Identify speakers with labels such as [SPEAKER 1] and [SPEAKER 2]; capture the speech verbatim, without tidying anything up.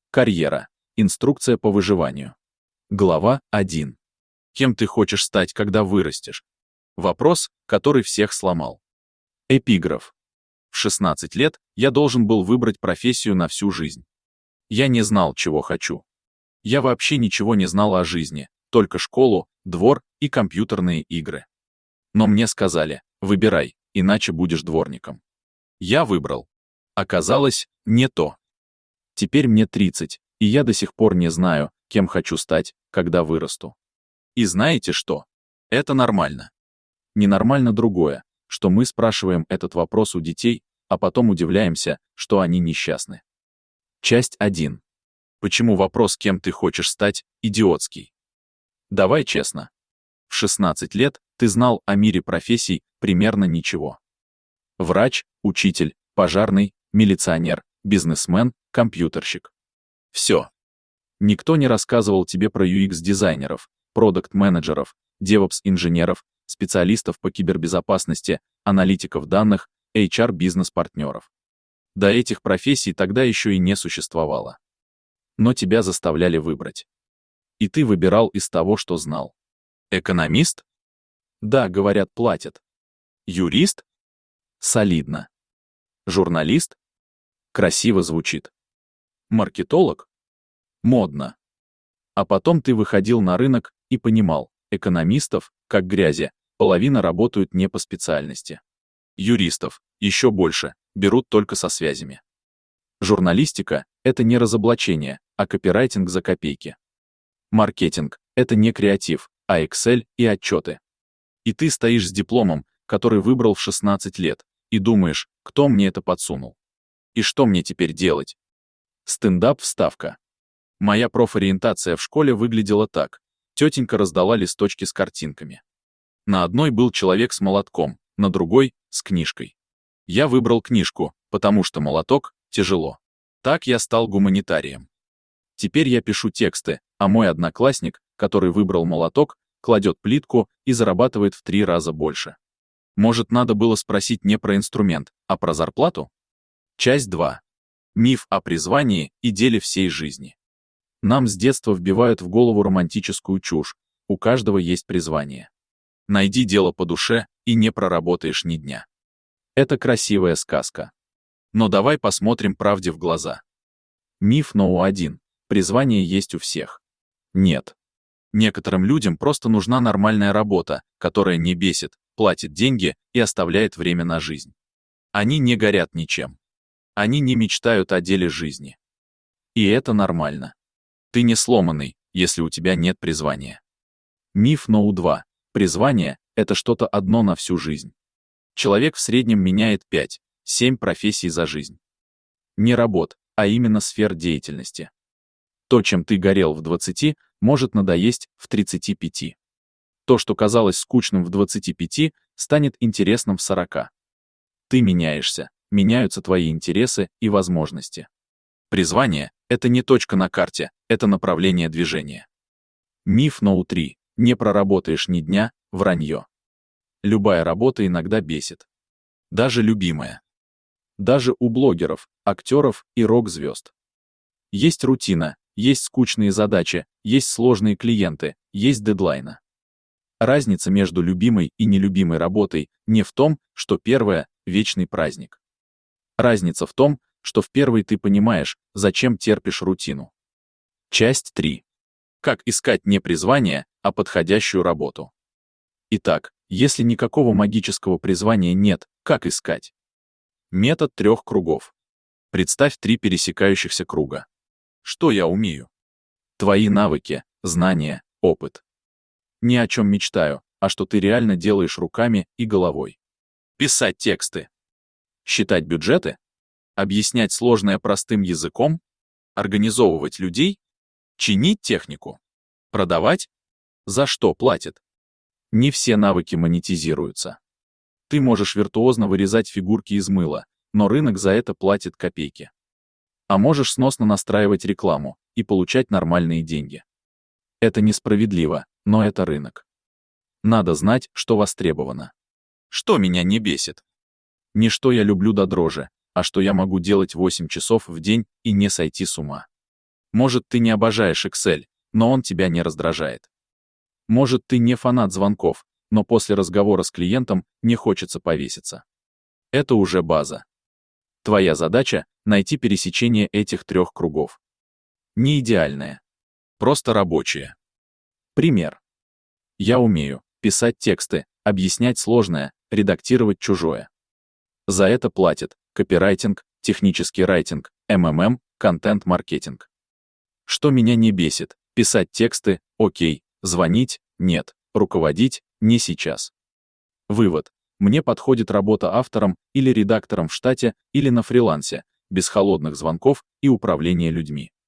[SPEAKER 1] Карьера. Инструкция по выживанию. Глава один. Кем ты хочешь стать, когда вырастешь? Вопрос, который всех сломал. Эпиграф. В шестнадцать лет я должен был выбрать профессию на всю жизнь. Я не знал, чего хочу. Я вообще ничего не знал о жизни, только школу, двор и компьютерные игры. Но мне сказали: выбирай, иначе будешь дворником. Я выбрал. Оказалось, не то. Теперь мне тридцать, и я до сих пор не знаю, кем хочу стать, когда вырасту. И знаете что? Это нормально. Ненормально другое, что мы спрашиваем этот вопрос у детей, а потом удивляемся, что они несчастны. Часть один. Почему вопрос, кем ты хочешь стать, идиотский? Давай честно. В шестнадцать лет ты знал о мире профессий примерно ничего. Врач, учитель, пожарный, милиционер, бизнесмен, компьютерщик. Все. Никто не рассказывал тебе про ю экс-дизайнеров, продакт-менеджеров, девопс-инженеров, специалистов по кибербезопасности, аналитиков данных, эйч ар-бизнес-партнеров. До этих профессий тогда еще и не существовало. Но тебя заставляли выбрать. И ты выбирал из того, что знал. Экономист? Да, говорят, платят. Юрист? Солидно. Журналист? Красиво звучит. Маркетолог? Модно. А потом ты выходил на рынок и понимал, экономистов, как грязи, половина работают не по специальности. Юристов, еще больше, берут только со связями. Журналистика — это не разоблачение, а копирайтинг за копейки. Маркетинг — это не креатив, а Excel и отчеты. И ты стоишь с дипломом, который выбрал в шестнадцать лет, и думаешь, кто мне это подсунул? И что мне теперь делать? Стендап-вставка. Моя профориентация в школе выглядела так. Тетенька раздала листочки с картинками. На одной был человек с молотком, на другой — с книжкой. Я выбрал книжку, потому что молоток — тяжело. Так я стал гуманитарием. Теперь я пишу тексты, а мой одноклассник, который выбрал молоток, кладет плитку и зарабатывает в три раза больше. Может, надо было спросить не про инструмент, а про зарплату? Часть два. Миф о призвании и деле всей жизни. Нам с детства вбивают в голову романтическую чушь. У каждого есть призвание. Найди дело по душе, и не проработаешь ни дня. Это красивая сказка. Но давай посмотрим правде в глаза. Миф номер один. Призвание есть у всех. Нет. Некоторым людям просто нужна нормальная работа, которая не бесит, платит деньги и оставляет время на жизнь. Они не горят ничем. Они не мечтают о деле жизни. И это нормально. Ты не сломанный, если у тебя нет призвания. Миф номер два. Призвание — это что-то одно на всю жизнь. Человек в среднем меняет пять-семь профессий за жизнь. Не работ, а именно сфер деятельности. То, чем ты горел в двадцати, может надоесть в тридцати пяти. То, что казалось скучным в двадцати пяти, станет интересным в сорока. Ты меняешься, меняются твои интересы и возможности. Призвание — это не точка на карте, это направление движения. Миф номер три. Не проработаешь ни дня, вранье. Любая работа иногда бесит. Даже любимая. Даже у блогеров, актеров и рок-звезд. Есть рутина, есть скучные задачи, есть сложные клиенты, есть дедлайны. Разница между любимой и нелюбимой работой не в том, что первая — вечный праздник. Разница в том, что в первой ты понимаешь, зачем терпишь рутину. Часть три. Как искать не призвание, а подходящую работу. Итак, если никакого магического призвания нет, как искать? Метод трех кругов. Представь три пересекающихся круга. Что я умею? Твои навыки, знания, опыт. Не о чем мечтаю, а что ты реально делаешь руками и головой. Писать тексты. Считать бюджеты. Объяснять сложное простым языком. Организовывать людей. Чинить технику. Продавать. За что платят? Не все навыки монетизируются. Ты можешь виртуозно вырезать фигурки из мыла, но рынок за это платит копейки. А можешь сносно настраивать рекламу и получать нормальные деньги. Это несправедливо, но это рынок. Надо знать, что востребовано. Что меня не бесит? Не что я люблю до дрожи, а что я могу делать восемь часов в день и не сойти с ума. Может, ты не обожаешь Excel, но он тебя не раздражает. Может, ты не фанат звонков, но после разговора с клиентом не хочется повеситься. Это уже база. Твоя задача — найти пересечение этих трех кругов. Не идеальное, просто рабочее. Пример. Я умею писать тексты, объяснять сложное, редактировать чужое. За это платят копирайтинг, технический райтинг, эм эм эм, контент-маркетинг. Что меня не бесит? Писать тексты — окей, звонить — нет, руководить — не сейчас. Вывод. Мне подходит работа автором или редактором в штате или на фрилансе, без холодных звонков и управления людьми.